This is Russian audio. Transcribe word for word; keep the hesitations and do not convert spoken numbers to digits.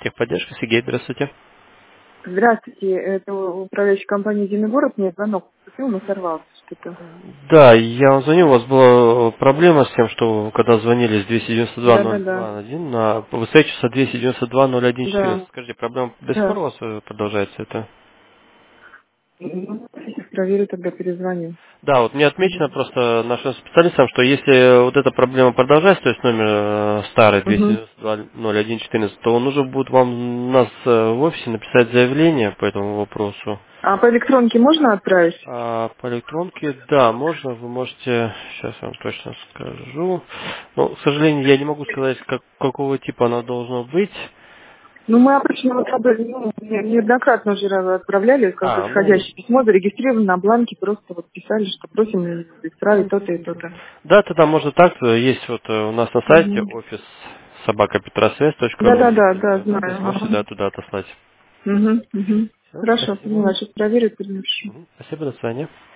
Техподдержка, Сергей, здравствуйте. Здравствуйте, это управляющая компания «Единый город». Мне звонок поступил, но сорвался что-то. Да, я вам звоню, у вас была проблема с тем, что когда звонили с двести девяносто два ноль Да-да-да. два один на высвечивается двести девяносто два ноль один четырнадцать. Да, Скажите, проблема до сих пор да. у вас э, продолжается это? Ну, сейчас проверю, тогда перезвоню. Да, вот мне отмечено Угу. просто нашим специалистам, что если вот эта проблема продолжается, то есть номер э, старый двести Угу. девяносто два ноль один четырнадцать, то нужно будет вам у нас э, в офисе написать заявление по этому вопросу. А по электронке можно отправить? А по электронке, да, можно, вы можете, сейчас я вам точно скажу. Но, к сожалению, я не могу сказать, как, какого типа оно должно быть. Ну, мы обычно вот об- ну, не- неоднократно уже раз отправляли, как А, ну, исходящее письмо, зарегистрировано на бланке, просто вот писали, что просим исправить то-то и то-то. да, тогда можно так, есть вот э, у нас на сайте Угу. офис собака петросвязь точка ру, Да-да-да, есть да, электронный адрес, знаю. можете Ага. да, туда отослать. Угу. Угу. Все, Хорошо, спасибо. поняла, сейчас проверю, перенапишу. Мгм. Спасибо, до свидания.